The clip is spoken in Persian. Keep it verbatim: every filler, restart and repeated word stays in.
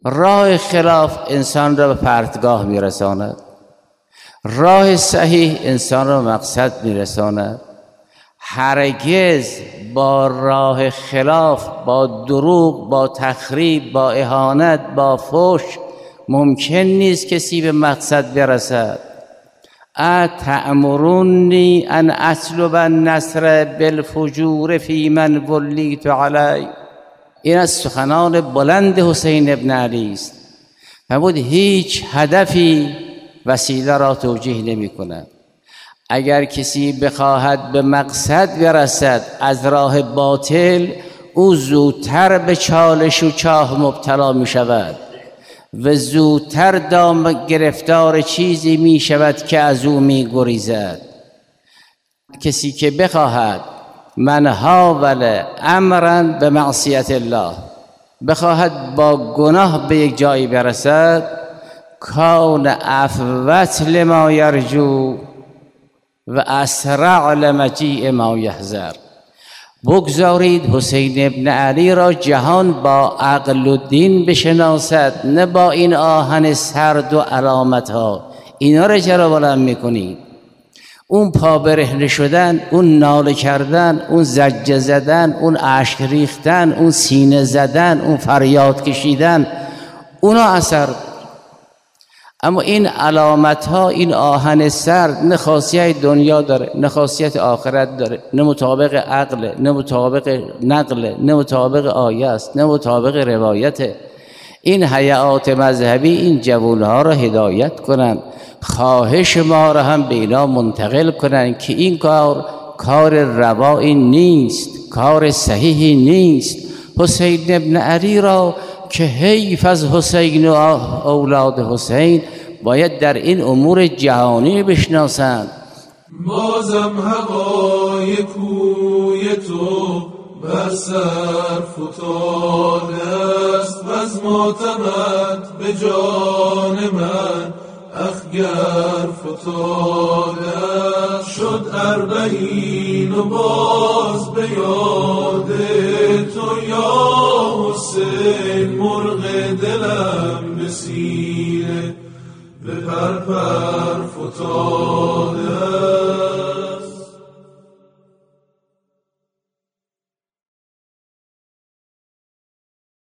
راه خلاف انسان را به پرتگاه میرساند، راه صحیح انسان را به مقصد میرساند. هرگز با راه خلاف، با دروغ، با تخریب، با اهانت، با فحش ممکن نیست کسی به مقصد برسد. اتأمرونی ان اطلب النصر بالفجور فی من ولیت علی. این از سخنان بلند حسین ابن علی است. فرمود هیچ هدفی وسیله را توجیه نمی کند. اگر کسی بخواهد به مقصد برسد از راه باطل، او زودتر به چالش و چاه مبتلا می شود و زودتر دام گرفتار چیزی می شود که از او می گریزد. کسی که بخواهد من حاول امرا به معصیت الله، بخواهد با گناه به یک جایی برسد، کان افوت لما یرجو و اسرع لمجیء ما یحذر. بگذارید حسین ابن علی را جهان با عقل و دین بشناسد، نه با این آهن سرد و علامت ها. اینا را چرا بلند میکنید؟ اون پا برهنه شدن، اون ناله کردن، اون زجه زدن، اون اشک ریختن، اون سینه زدن، اون فریاد کشیدن، اونا اثر. اما این علامت ها، این آهن سرد، نه خاصیت دنیا داره، نه خاصیت آخرت داره، نه مطابق عقل، نه مطابق نقل، نه مطابق آیه است، نه مطابق روایت. این هیئات مذهبی این جوانها را هدایت کنند، خواهش ما را هم به اینا منتقل کنند که این کار کار روایی نیست، کار صحیحی نیست. حسین ابن علی را که حیف از حسین و اولاد حسین باید در این امور جهانی بشناسند. بازم هوای کوی تو بر سر فتاده است و از ماتمت به جان من اخگر فتاده است. شد اربعین و باز به یاد تو یا حسین، مرغ دلم به سینه به پر پر فتاده